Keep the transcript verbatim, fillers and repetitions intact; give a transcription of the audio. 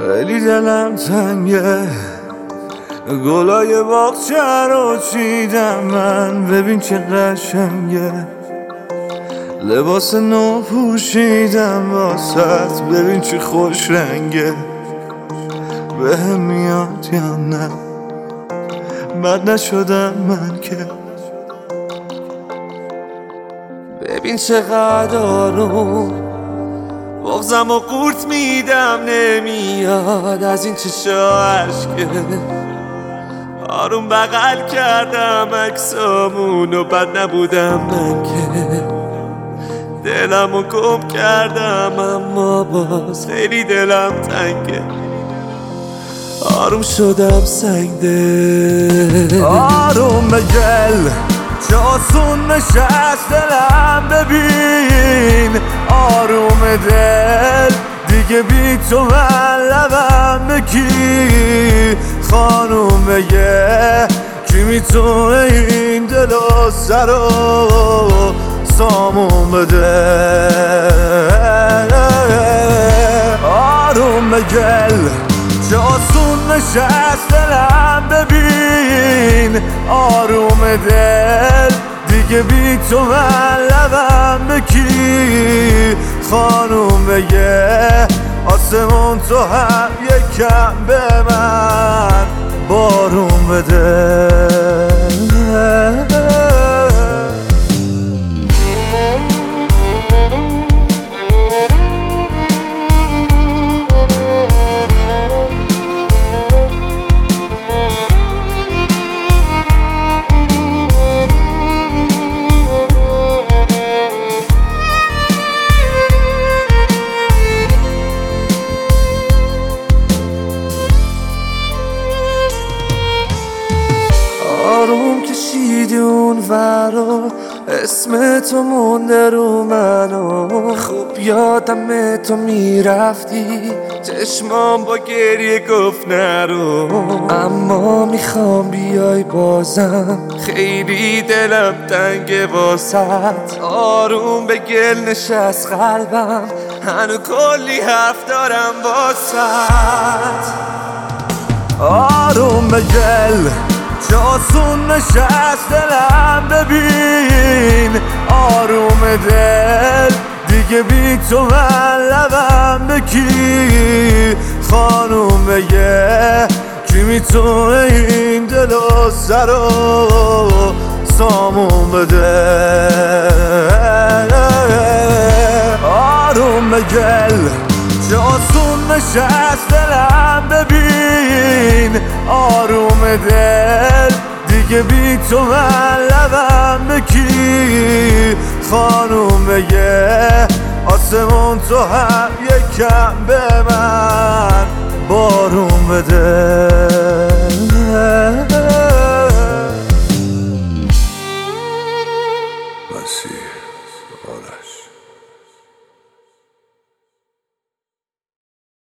خیلی دلم تنگه، گلای باغچه رو چیدم من، ببین چه قشنگه. لباس نو پوشیدم واسط، ببین چه خوش رنگه. بهم میاد یا نه، بد نشدم من که. ببین چقدر آروم بغزم و قورت میدم، نمیاد از این چشا عشقه. آروم بغل کردم عکسامون و بد نبودم من که. دلمو گم کردم اما باز خیلی دلم تنگه. آروم شدم سنگده، آروم بگل چه آسون نشست دلم، ببین آروم دل دیگه بی تو من لبم بکی. خانوم بگه کی میتونه این دل و سر و سامون بده. آروم بگل چه آسون نشست دلم، ببین آروم دل دیگه بی تو من لبم بکی. خانوم بگه آسمون تو هم یکم به من بارون بده. آروم کشیدی اون ورا، اسم تو مونده رو منو. خوب یادم تو میرفتی، چشمام با گریه گفت نرو. اما میخوام بیای بازم، خیلی دلم تنگه واسط. آروم به گل نشست قلبم، هنو کلی حرف دارم واسط. آروم به گل چه آسون نشست دلم، ببین آروم دل دیگه بی تو من لبم بکی. خانوم بگه کی میتونه این دل و سر و سامون بده. آروم بگل چه آسون نشست دلم، ببین آروم دل دیگه بی تو من لبم بکی. خانوم بگه آسمون تو هم یکم به من بارون بده.